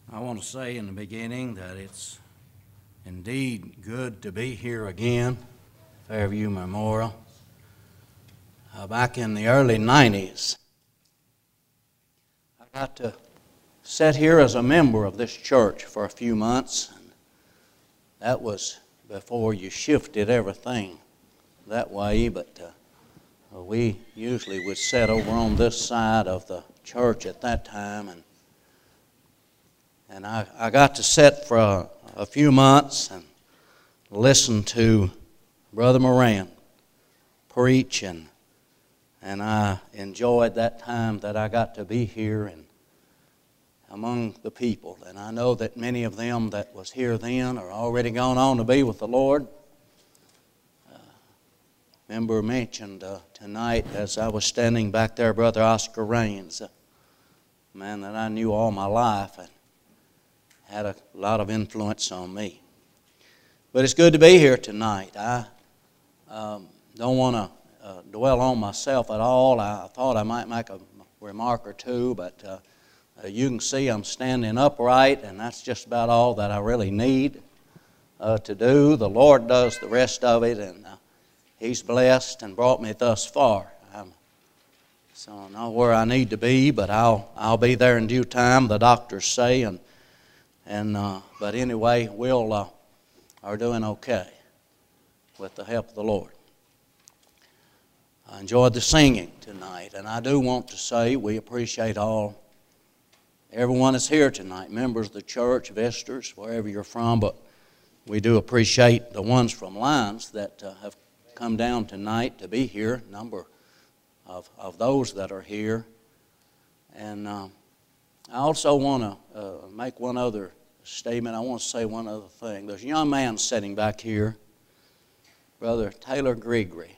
I want to say in the beginning that it's indeed good to be here again, Fairview Memorial. Back in the early 90s, I got to sit here as a member of this church for a few months. That was before you shifted everything that way, but we usually would sit over on this side of the church at that time, and I got to sit for a few months and listen to Brother Moran preach, and I enjoyed that time that I got to be here and among the people. And I know that many of them that was here then are already gone on to be with the Lord. Member mentioned tonight as I was standing back there, Brother Oscar Raines, a man that I knew all my life and had a lot of influence on me. But it's good to be here tonight. I don't want to dwell on myself at all. I thought I might make a remark or two, but you can see I'm standing upright, and that's just about all that I really need to do. The Lord does the rest of it, and He's blessed and brought me thus far. So I'm not where I need to be, but I'll be there in due time, the doctors say, but anyway, we'll are doing okay with the help of the Lord. I enjoyed the singing tonight, and I do want to say we appreciate everyone that's here tonight, members of the church, visitors, wherever you're from, but we do appreciate the ones from Lyons that have come down tonight to be here, a number of those that are here. And I also want to make one other statement. I want to say one other thing. There's a young man sitting back here, Brother Taylor Gregory.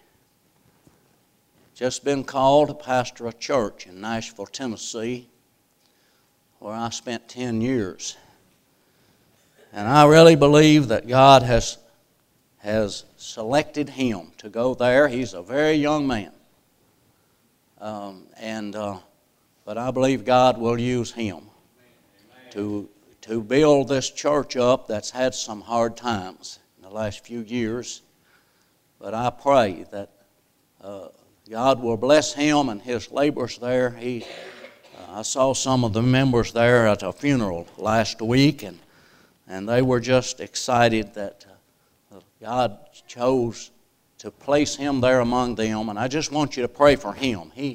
Just been called to pastor a church in Nashville, Tennessee, where I spent 10 years. And I really believe that God has selected him to go there. He's a very young man. But I believe God will use him to build this church up that's had some hard times in the last few years. But I pray that God will bless him and his labors there. I saw some of the members there at a funeral last week, and they were just excited that God chose to place him there among them. And I just want you to pray for him. He's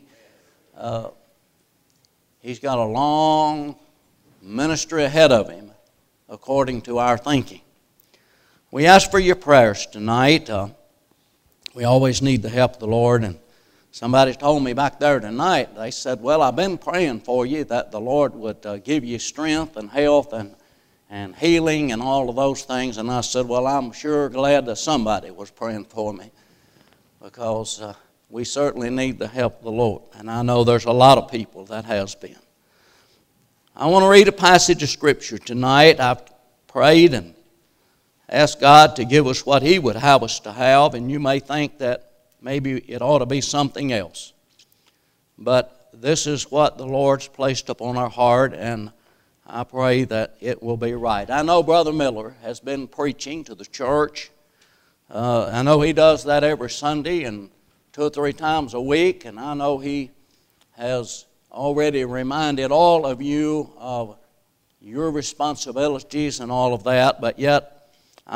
got a long ministry ahead of him, according to our thinking. We ask for your prayers tonight. We always need the help of the Lord. And somebody told me back there tonight, they said, well, I've been praying for you that the Lord would give you strength and health and healing and all of those things. And I said, well, I'm sure glad that somebody was praying for me, because we certainly need the help of the Lord. And I know there's a lot of people that has been. I want to read a passage of Scripture tonight. I've prayed and asked God to give us what He would have us to have, and you may think that maybe it ought to be something else. But this is what the Lord's placed upon our heart, and I pray that it will be right. I know Brother Miller has been preaching to the church. I know he does that every Sunday and 2 or 3 times a week, and I know he has already reminded all of you of your responsibilities and all of that, but yet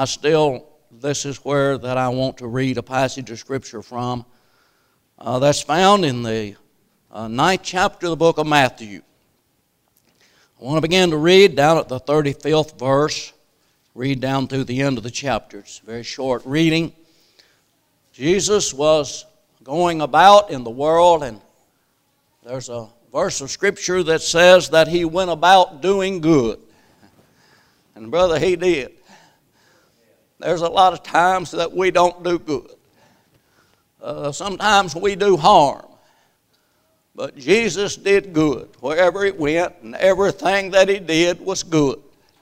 this is where that I want to read a passage of Scripture from that's found in the 9th chapter of the book of Matthew. I want to begin to read down at the 35th verse, read down through the end of the chapter. It's a very short reading. Jesus was going about in the world, and there's a verse of Scripture that says that He went about doing good. And brother, He did. There's a lot of times that we don't do good. Sometimes we do harm. But Jesus did good wherever He went, and everything that He did was good.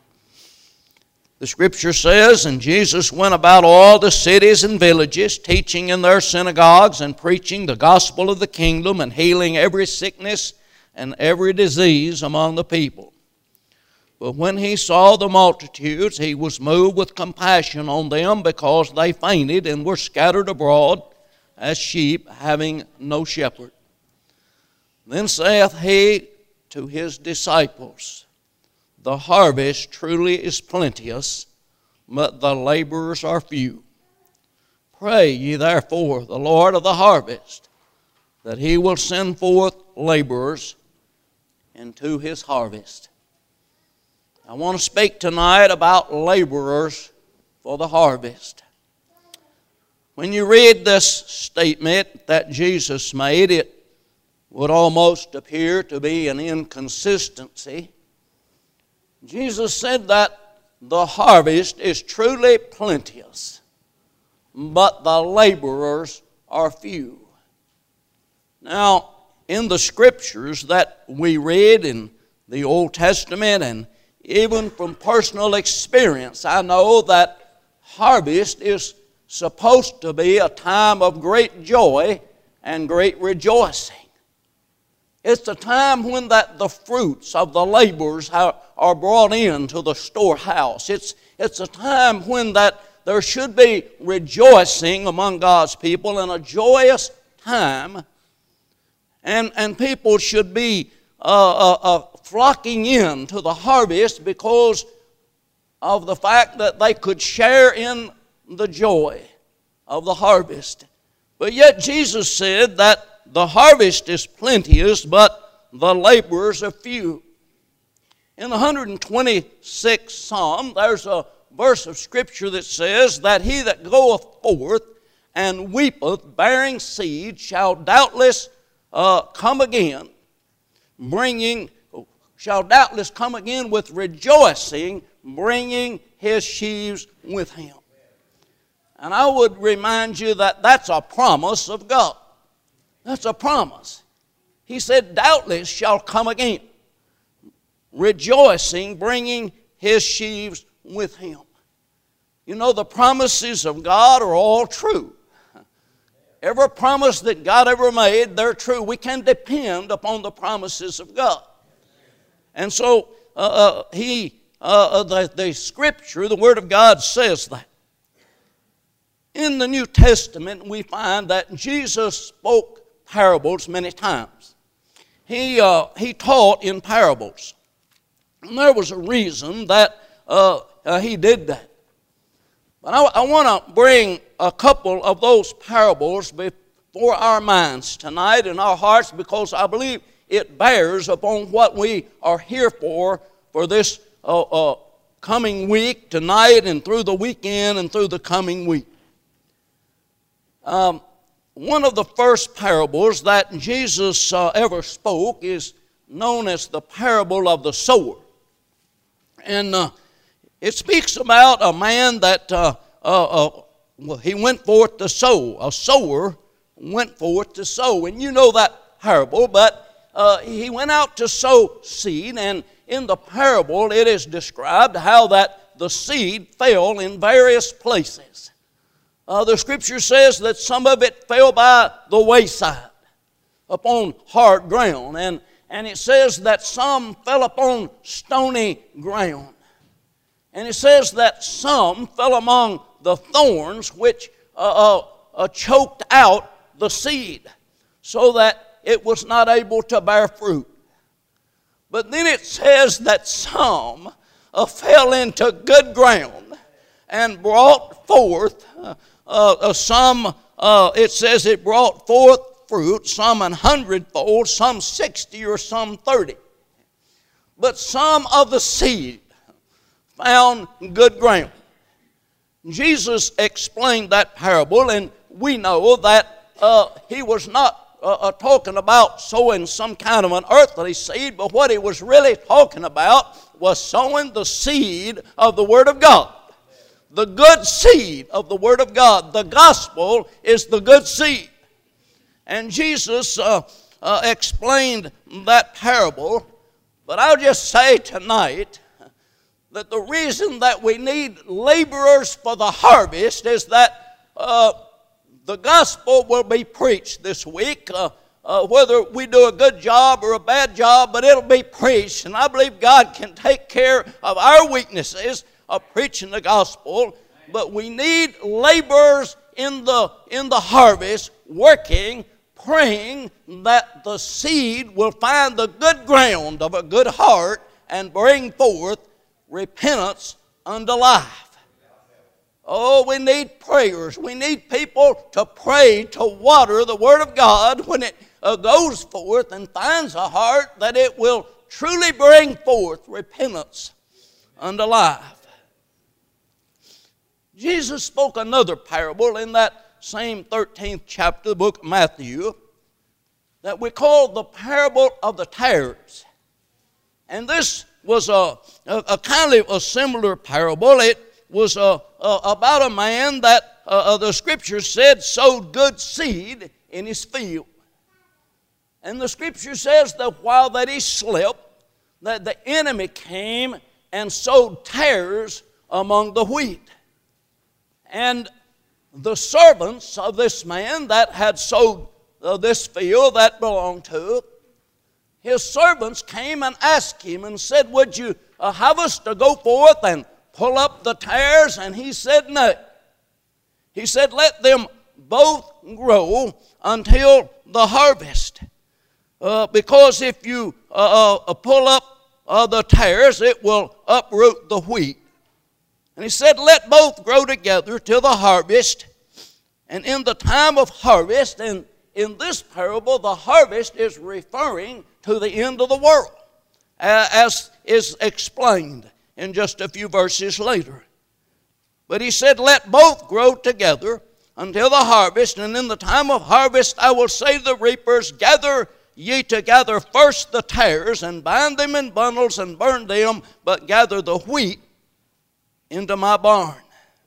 The Scripture says, and Jesus went about all the cities and villages, teaching in their synagogues and preaching the gospel of the kingdom and healing every sickness and every disease among the people. But when he saw the multitudes, he was moved with compassion on them, because they fainted and were scattered abroad as sheep having no shepherd. Then saith he to his disciples, The harvest truly is plenteous, but the laborers are few. Pray ye therefore the Lord of the harvest, that he will send forth laborers into his harvest. I want to speak tonight about laborers for the harvest. When you read this statement that Jesus made, it would almost appear to be an inconsistency. Jesus said that the harvest is truly plenteous, but the laborers are few. Now, in the scriptures that we read in the Old Testament, and even from personal experience, I know that harvest is supposed to be a time of great joy and great rejoicing. It's a time when the fruits of the labors are brought into the storehouse. It's a time when there should be rejoicing among God's people, and a joyous time. And people should be flocking in to the harvest because of the fact that they could share in the joy of the harvest. But yet Jesus said that the harvest is plenteous, but the laborers are few. In the 126th Psalm, there's a verse of Scripture that says that he that goeth forth and weepeth, bearing seed, shall doubtless come again, with rejoicing, bringing his sheaves with him. And I would remind you that that's a promise of God. That's a promise. He said, doubtless shall come again, rejoicing, bringing his sheaves with him. You know, the promises of God are all true. Every promise that God ever made, they're true. We can depend upon the promises of God. And so the Scripture, the Word of God says that. In the New Testament, we find that Jesus spoke parables many times. He taught in parables. And there was a reason that he did that. But I want to bring a couple of those parables before our minds tonight and our hearts, because I believe it bears upon what we are here for this coming week, tonight, and through the weekend and through the coming week. One of the first parables that Jesus ever spoke is known as the parable of the sower. And it speaks about a man that he went forth to sow. A sower went forth to sow. And you know that parable, but he went out to sow seed, and in the parable it is described how that the seed fell in various places. The Scripture says that some of it fell by the wayside, upon hard ground, and it says that some fell upon stony ground. And it says that some fell among the thorns, which choked out the seed, so that it was not able to bear fruit. But then it says that some fell into good ground and brought forth it says it brought forth fruit, some 100-fold, some 60, or some 30. But some of the seed found good ground. Jesus explained that parable, and we know that he was not talking about sowing some kind of an earthly seed, but what he was really talking about was sowing the seed of the Word of God. The good seed of the Word of God. The gospel is the good seed. And Jesus explained that parable, but I'll just say tonight that the reason that we need laborers for the harvest is that the gospel will be preached this week whether we do a good job or a bad job, but it'll be preached. And I believe God can take care of our weaknesses of preaching the gospel. But we need laborers in the harvest, working, praying that the seed will find the good ground of a good heart and bring forth repentance unto life. Oh, we need prayers. We need people to pray, to water the Word of God when it goes forth and finds a heart, that it will truly bring forth repentance unto life. Jesus spoke another parable in that same 13th chapter of the book of Matthew that we call the parable of the tares. And this was a kind of a similar parable. It was about a man that the Scripture said sowed good seed in his field. And the Scripture says that while that he slept, that the enemy came and sowed tares among the wheat. And the servants of this man that had sowed this field that belonged to, his servants came and asked him and said, "Would you have us to go forth and pull up the tares?" And he said, "No." He said, "Let them both grow until the harvest. Because if you pull up the tares, it will uproot the wheat." And he said, "Let both grow together till the harvest. And in the time of harvest," and in this parable, the harvest is referring to the end of the world, as is explained in just a few verses later. But he said, "Let both grow together until the harvest. And in the time of harvest I will say to the reapers, Gather ye together first the tares, and bind them in bundles, and burn them, but gather the wheat into my barn."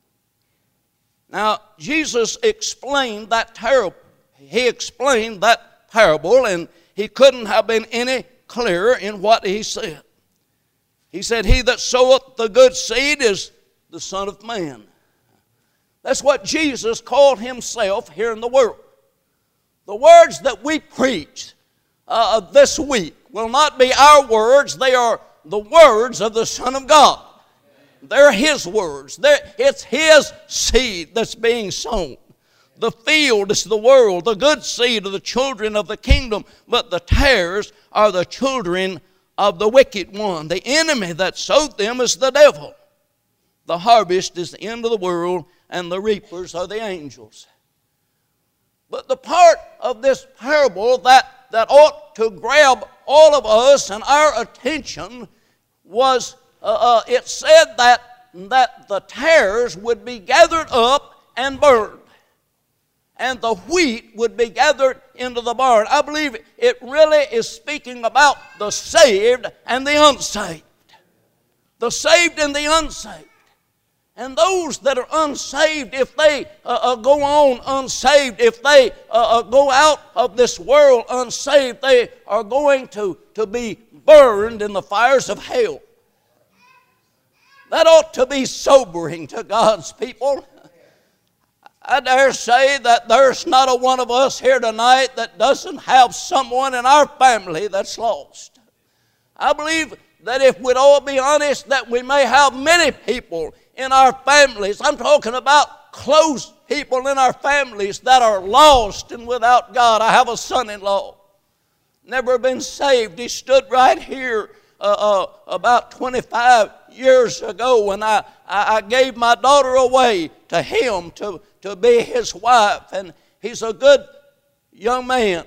Now, Jesus explained that parable. He explained that parable, and he couldn't have been any clearer in what he said. He said, "He that soweth the good seed is the Son of Man." That's what Jesus called himself here in the world. The words that we preach this week will not be our words. They are the words of the Son of God. They're His words. It's His seed that's being sown. The field is the world. The good seed are the children of the kingdom, but the tares are the children of the wicked one. The enemy that sowed them is the devil. The harvest is the end of the world, and the reapers are the angels. But the part of this parable that ought to grab all of us and our attention was it said that the tares would be gathered up and burned, and the wheat would be gathered into the barn. I believe it really is speaking about the saved and the unsaved. The saved and the unsaved. And those that are unsaved, if they go on unsaved, if they go out of this world unsaved, they are going to be burned in the fires of hell. That ought to be sobering to God's people. I dare say that there's not a one of us here tonight that doesn't have someone in our family that's lost. I believe that if we'd all be honest, that we may have many people in our families. I'm talking about close people in our families that are lost and without God. I have a son-in-law, never been saved. He stood right here about 25 years ago when I gave my daughter away to him to be his wife. And he's a good young man.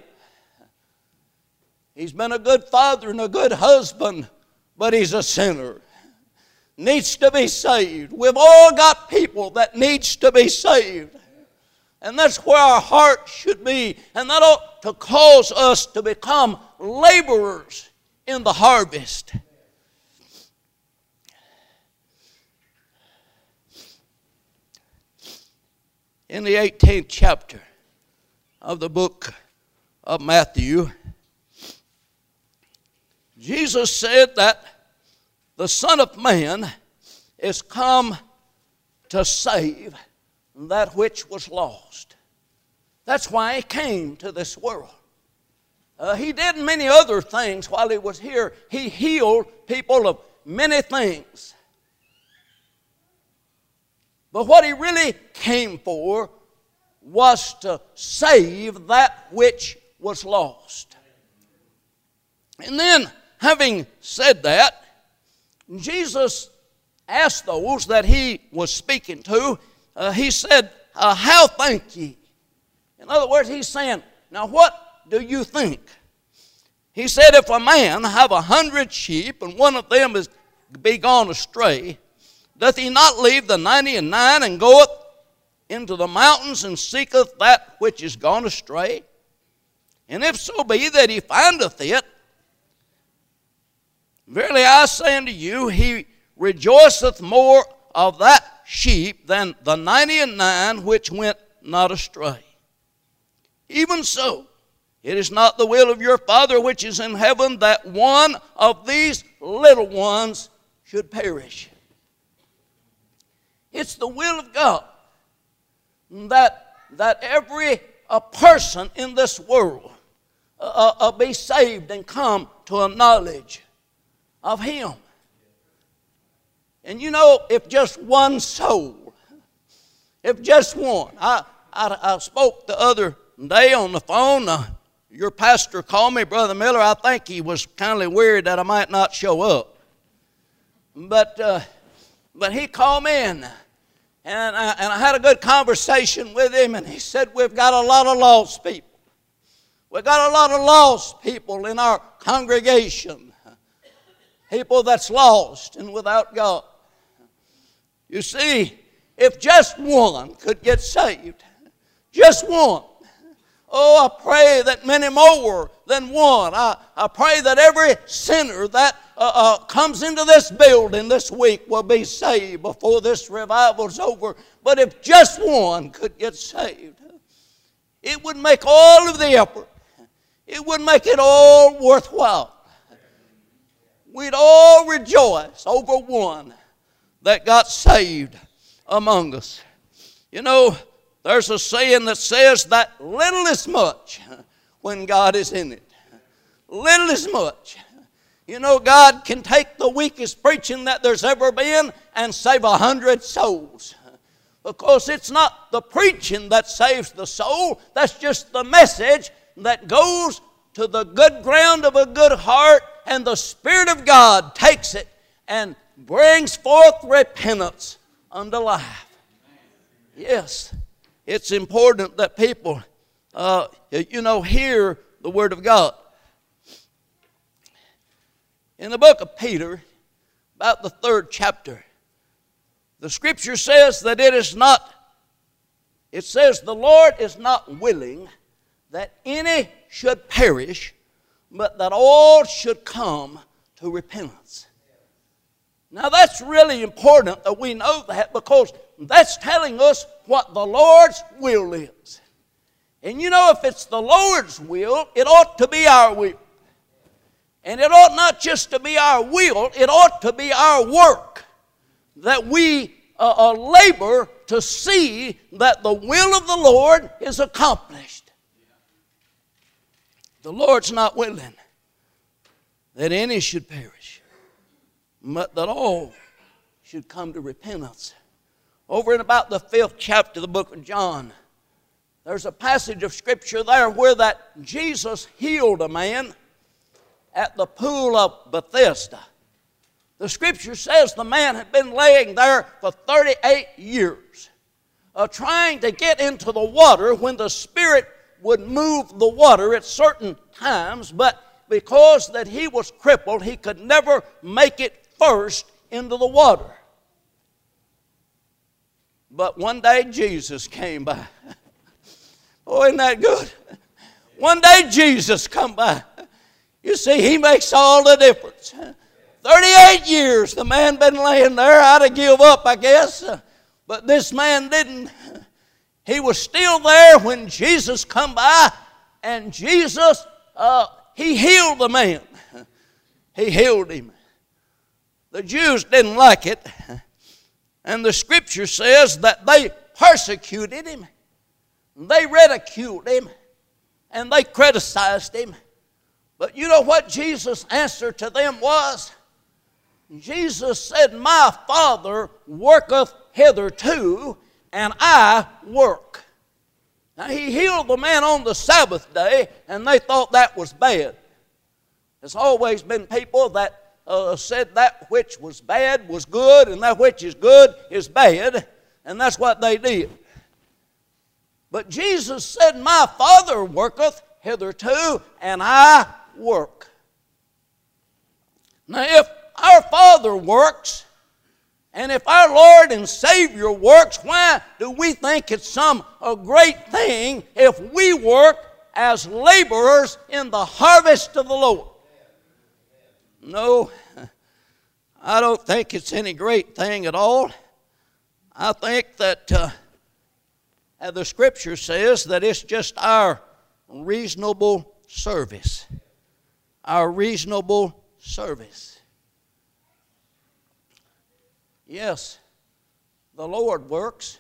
He's been a good father and a good husband, but he's a sinner. Needs to be saved. We've all got people that needs to be saved. And that's where our heart should be. And that ought to cause us to become laborers in the harvest. In the 18th chapter of the book of Matthew, Jesus said that the Son of Man is come to save that which was lost. That's why He came to this world. He did many other things while He was here. He healed people of many things. But what He really came for was to save that which was lost. And then, having said that, Jesus asked those that He was speaking to, He said, how think ye? In other words, He's saying, now what do you think? He said, if a man have 100 sheep and one of them be gone astray, doth he not leave the 99 and goeth into the mountains and seeketh that which is gone astray? And if so be that he findeth it, verily I say unto you, he rejoiceth more of that sheep than the 99 which went not astray. Even so, it is not the will of your Father which is in heaven that one of these little ones should perish. It's the will of God that every person in this world be saved and come to a knowledge of Him. And you know, if just one soul, if just one. I spoke the other day on the phone. Your pastor called me, Brother Miller. I think he was kindly worried that I might not show up. But he called me and I had a good conversation with him, and he said, we've got a lot of lost people. We've got a lot of lost people in our congregation. People that's lost and without God. You see, if just one could get saved, just one. Oh, I pray that many more than one. I pray that every sinner that comes into this building this week will be saved before this revival's over. But if just one could get saved, it would make all of the effort. It would make it all worthwhile. We'd all rejoice over one that got saved among us. You know, there's a saying that says that little is much when God is in it. Little is much. You know, God can take the weakest preaching that there's ever been and save 100 souls. Because it's not the preaching that saves the soul. That's just the message that goes to the good ground of a good heart, and the Spirit of God takes it and brings forth repentance unto life. Yes, it's important that people, hear the Word of God. In the book of Peter, about the 3rd chapter, the Scripture says that it says the Lord is not willing that any should perish, but that all should come to repentance. Now that's really important that we know that, because that's telling us what the Lord's will is. And you know, if it's the Lord's will, it ought to be our will. And it ought not just to be our will, it ought to be our work. That we labor to see that the will of the Lord is accomplished. The Lord's not willing that any should perish, but that all should come to repentance. Over in about the 5th chapter of the book of John, there's a passage of Scripture there where that Jesus healed a man at the pool of Bethesda. The Scripture says the man had been laying there for 38 years, trying to get into the water when the Spirit would move the water at certain times, but because that he was crippled, he could never make it first into the water. But one day Jesus came by. Oh, isn't that good? One day Jesus come by. You see, He makes all the difference. 38 years the man been laying there. I'd have give up, I guess. But this man didn't. He was still there when Jesus come by, and Jesus, He healed the man. He healed him. The Jews didn't like it, and the Scripture says that they persecuted him, they ridiculed him, and they criticized him. But you know what Jesus' answer to them was? Jesus said, my Father worketh hitherto, and I work. Now, he healed the man on the Sabbath day, and they thought that was bad. There's always been people that said that which was bad was good, and that which is good is bad, and that's what they did. But Jesus said, my Father worketh hitherto, and I work. Now, if our Father works, and if our Lord and Savior works, why do we think it's a great thing if we work as laborers in the harvest of the Lord? No, I don't think it's any great thing at all. I think that the Scripture says that it's just our reasonable service. Our reasonable service. Yes, the Lord works.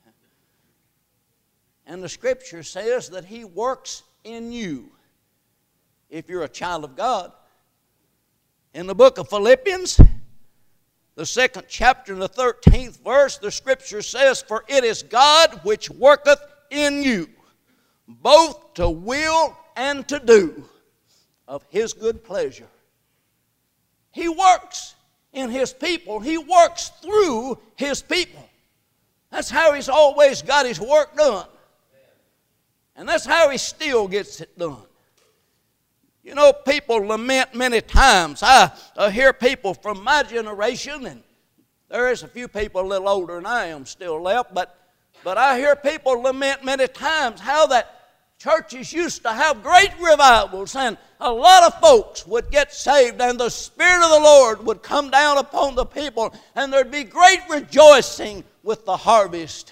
And the Scripture says that He works in you if you're a child of God. In the book of Philippians, the 2nd chapter and the 13th verse, the Scripture says, for it is God which worketh in you, both to will and to do of His good pleasure. He works in His people. He works through His people. That's how He's always got His work done. And that's how He still gets it done. You know, people lament many times. I hear people from my generation, and there is a few people a little older than I am still left, but I hear people lament many times how that churches used to have great revivals, and a lot of folks would get saved, and the Spirit of the Lord would come down upon the people, and there'd be great rejoicing with the harvest.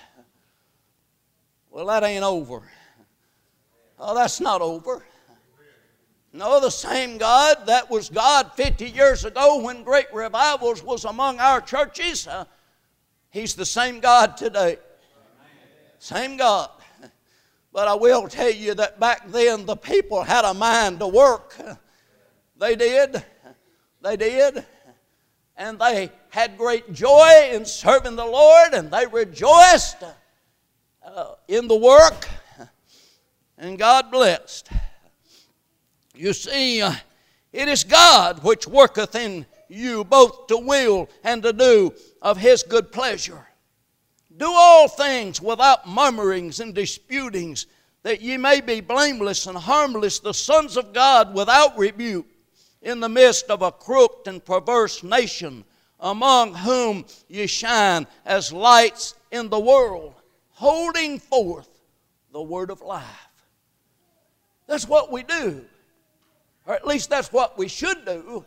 Well, that ain't over. Oh, that's not over. No, the same God that was God 50 years ago when great revivals was among our churches, He's the same God today. Same God. But I will tell you that back then the people had a mind to work. They did. They did. And they had great joy in serving the Lord, and they rejoiced in the work. And God blessed. You see, it is God which worketh in you both to will and to do of His good pleasure. Do all things without murmurings and disputings, that ye may be blameless and harmless, the sons of God without rebuke, in the midst of a crooked and perverse nation, among whom ye shine as lights in the world, holding forth the word of life. That's what we do. Or at least that's what we should do.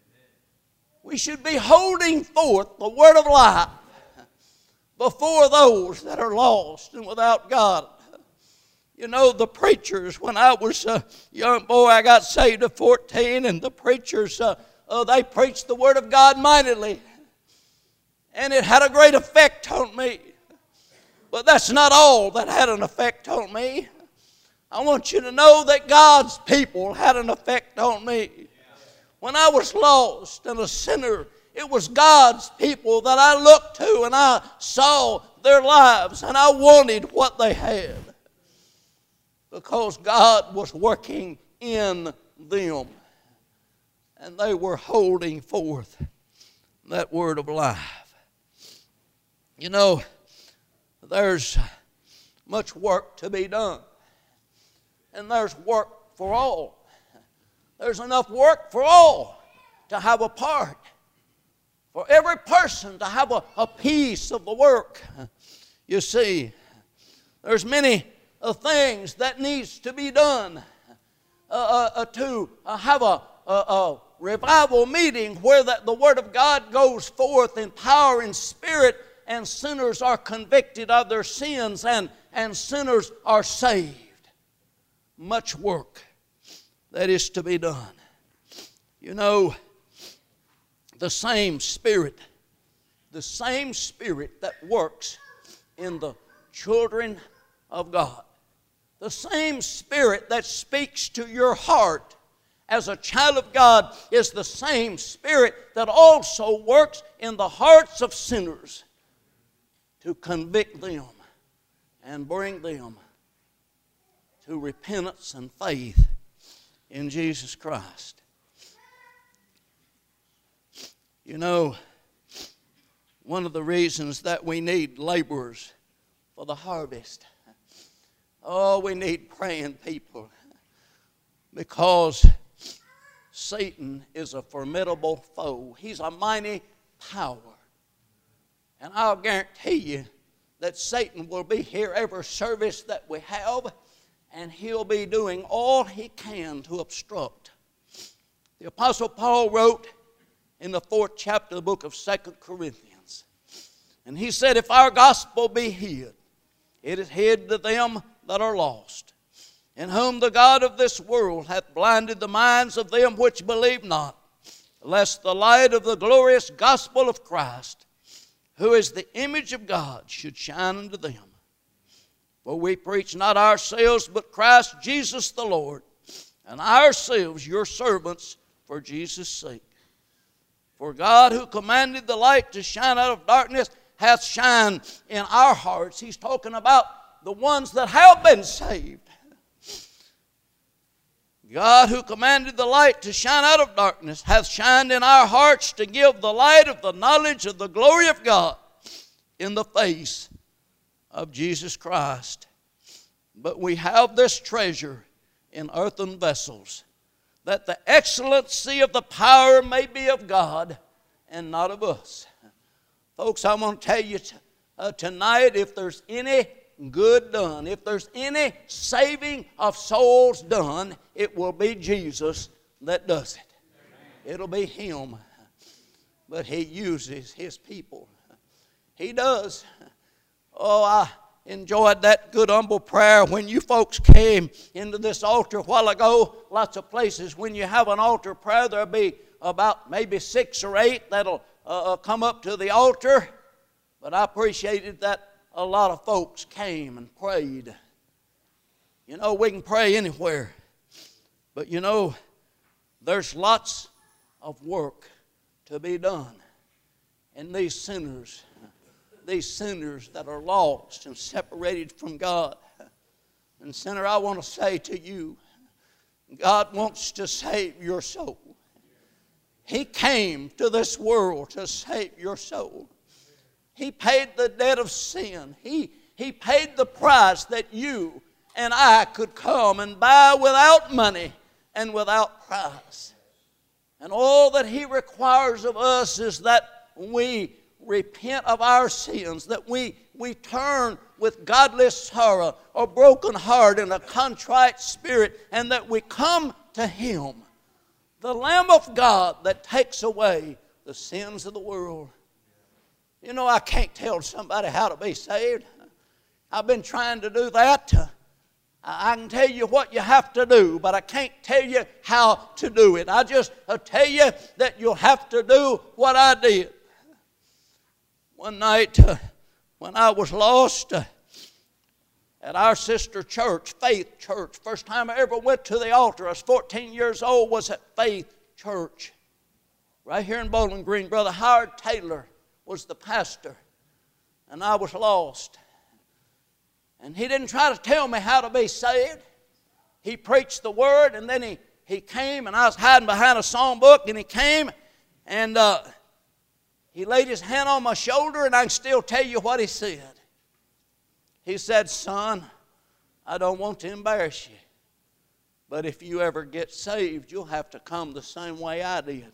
We should be holding forth the word of life before those that are lost and without God. You know, the preachers, when I was a young boy, I got saved at 14, and the preachers, they preached the word of God mightily. And it had a great effect on me. But that's not all that had an effect on me. I want you to know that God's people had an effect on me. When I was lost and a sinner, it was God's people that I looked to, and I saw their lives, and I wanted what they had. Because God was working in them, and they were holding forth that word of life. You know, there's much work to be done. And there's work for all. There's enough work for all to have a part. For every person to have a piece of the work. You see, there's many things that needs to be done to have a revival meeting where the Word of God goes forth in power and spirit, and sinners are convicted of their sins, and sinners are saved. Much work that is to be done. You know, the same Spirit that works in the children of God, the same Spirit that speaks to your heart as a child of God is the same Spirit that also works in the hearts of sinners to convict them and bring them to repentance and faith in Jesus Christ. You know, one of the reasons that we need laborers for the harvest, we need praying people, because Satan is a formidable foe. He's a mighty power. And I'll guarantee you that Satan will be here every service that we have, and he'll be doing all he can to obstruct. The Apostle Paul wrote in the 4th chapter of the book of 2 Corinthians, and he said, if our gospel be hid, it is hid to them that are lost, in whom the God of this world hath blinded the minds of them which believe not, lest the light of the glorious gospel of Christ, who is the image of God, should shine unto them. For we preach not ourselves, but Christ Jesus the Lord, and ourselves your servants for Jesus' sake. For God, who commanded the light to shine out of darkness, hath shined in our hearts. He's talking about the ones that have been saved. God, who commanded the light to shine out of darkness, hath shined in our hearts to give the light of the knowledge of the glory of God in the face of Jesus Christ. But we have this treasure in earthen vessels, that the excellency of the power may be of God and not of us. Folks, I'm going to tell you tonight, if there's any good done, if there's any saving of souls done, it will be Jesus that does it. It'll be Him. But He uses His people. He does. Oh, I enjoyed that good humble prayer when you folks came into this altar a while ago. Lots of places when you have an altar prayer, there'll be about maybe 6 or 8 that'll come up to the altar. But I appreciated that a lot of folks came and prayed. You know, we can pray anywhere. But you know, there's lots of work to be done. And these sinners that are lost and separated from God. And sinner, I want to say to you, God wants to save your soul. He came to this world to save your soul. He paid the debt of sin. He paid the price that you and I could come and buy without money and without price. And all that He requires of us is that we repent of our sins, that we turn with godly sorrow, a broken heart, and a contrite spirit, and that we come to Him, the Lamb of God that takes away the sins of the world. You know, I can't tell somebody how to be saved. I've been trying to do that. I can tell you what you have to do, but I can't tell you how to do it. I'll tell you that you'll have to do what I did. One night when I was lost at our sister church, Faith Church, first time I ever went to the altar, I was 14 years old, was at Faith Church. Right here in Bowling Green, Brother Howard Taylor was the pastor, and I was lost. And he didn't try to tell me how to be saved. He preached the word, and then he came, and I was hiding behind a songbook, and he came, and he laid his hand on my shoulder, and I can still tell you what he said. He said, "Son, I don't want to embarrass you, but if you ever get saved, you'll have to come the same way I did."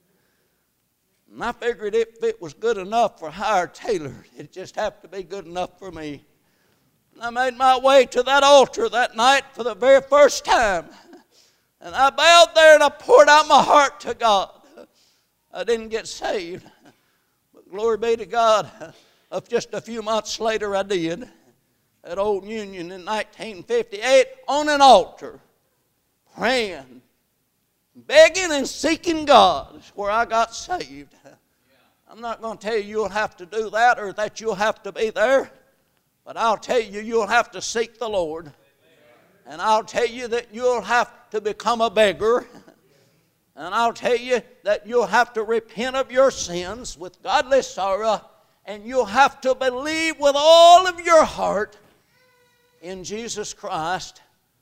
And I figured if it was good enough for Howard Taylor, it just have to be good enough for me. And I made my way to that altar that night for the very first time. And I bowed there and I poured out my heart to God. I didn't get saved. But glory be to God, just a few months later I did. At Old Union in 1958 on an altar, praying, begging and seeking God is where I got saved. I'm not going to tell you you'll have to do that or that you'll have to be there, but I'll tell you you'll have to seek the Lord. And I'll tell you that you'll have to become a beggar. And I'll tell you that you'll have to repent of your sins with godly sorrow, and you'll have to believe with all of your heart in Jesus Christ,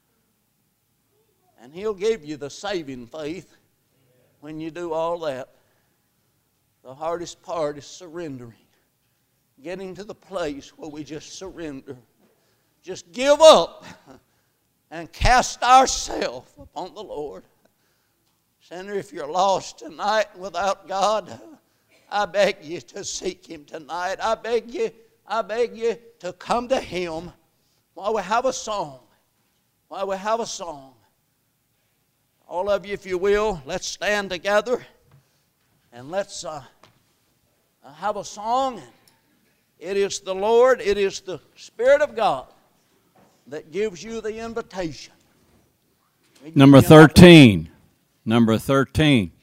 and He'll give you the saving faith when you do all that. The hardest part is surrendering. Getting to the place where we just surrender. Just give up and cast ourselves upon the Lord. Sinner, if you're lost tonight without God, I beg you to seek Him tonight. I beg you to come to Him while we have a song. While we have a song. All of you, if you will, let's stand together and let's have a song. It is the Lord, it is the Spirit of God that gives you the invitation. Number 13. Number 13.